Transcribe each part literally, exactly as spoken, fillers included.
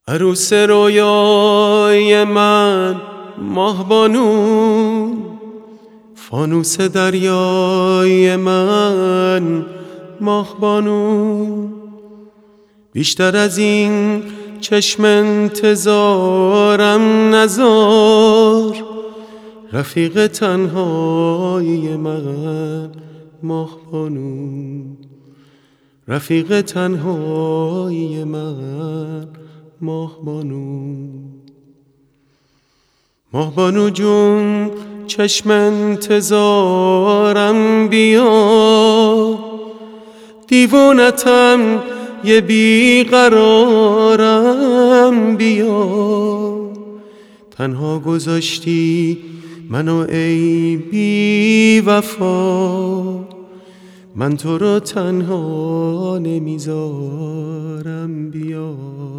عروس رویای من ماهبانو، فانوس دریای من ماهبانو، بیشتر از این چشم انتظارم نذار، رفیق تنهای من ماهبانو، رفیق تنهای من ماهبانو. ماهبانو جون چشم انتظارم بیا، دیوونتم یه بیقرارم بیا، تنها گذاشتی منو ای بی وفا، من تو رو تنها نمیذارم بیا،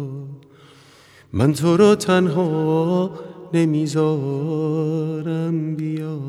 من تو رو تنها نمیذارم بیا.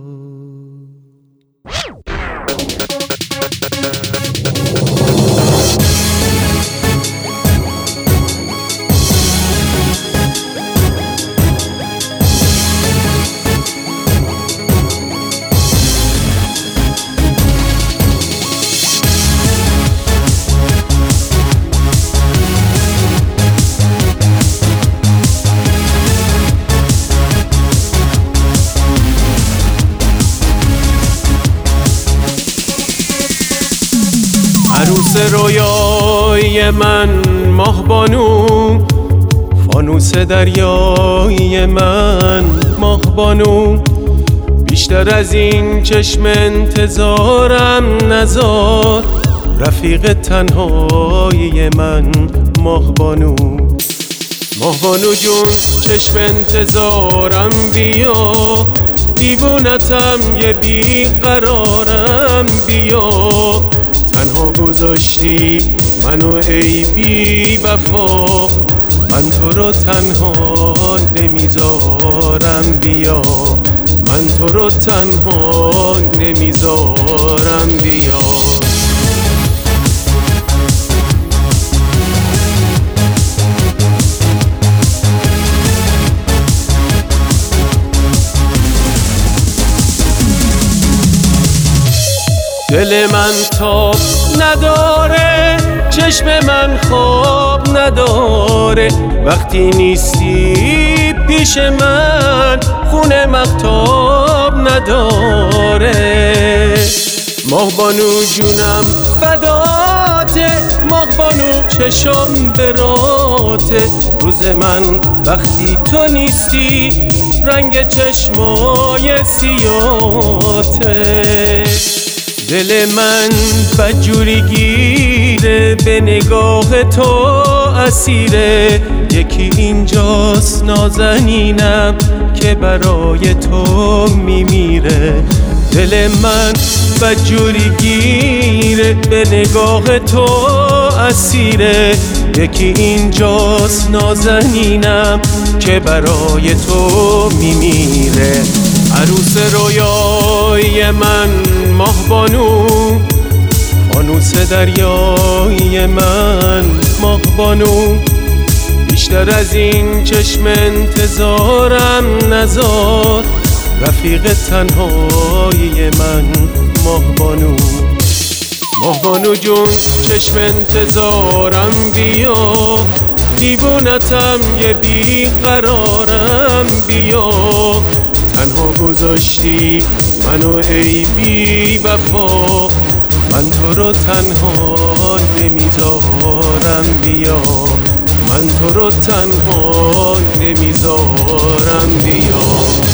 عروس رویای من ماهبانو، فانوس دریای من ماهبانو، بیشتر از این چشم انتظارم نذار، رفیق تنهای من ماهبانو. ماهبانو جون چشم انتظارم بیا، دیوونتم یه بیقرارم بیا، تنها گذاشتی منو ای بی وفا، من تو رو تنها نمیذارم بیا، من تو رو تنها نمیذارم بیا. دل من تاب نداره، چشم من خواب نداره، وقتی نیستی پیش من خونه مغتاب نداره. ماهبانو جونم فداته، ماهبانو چشم براته، روز من وقتی تو نیستی رنگ چشمای سیاته. دل من بدجوری گیره، به نگاه تو اسیره، یکی اینجاست نازنینم که برای تو میمیره. دل من بدجوری گیره، به نگاه تو اسیره، یکی اینجاست نازنینم که برای تو میمیره. عروس رویای من ماهبانو، فانوس دریای من ماهبانو، بیشتر از این چشم انتظارم نذار، رفیق تنهای من ماهبانو. ماهبانو جون چشم انتظارم بیا، دیوونتم یه بیقرارم بیا، تنها گذاشتی منو ای بی وفا، من تو رو تنها نمیذارم بیا، من تو رو تنها نمیذارم بیا.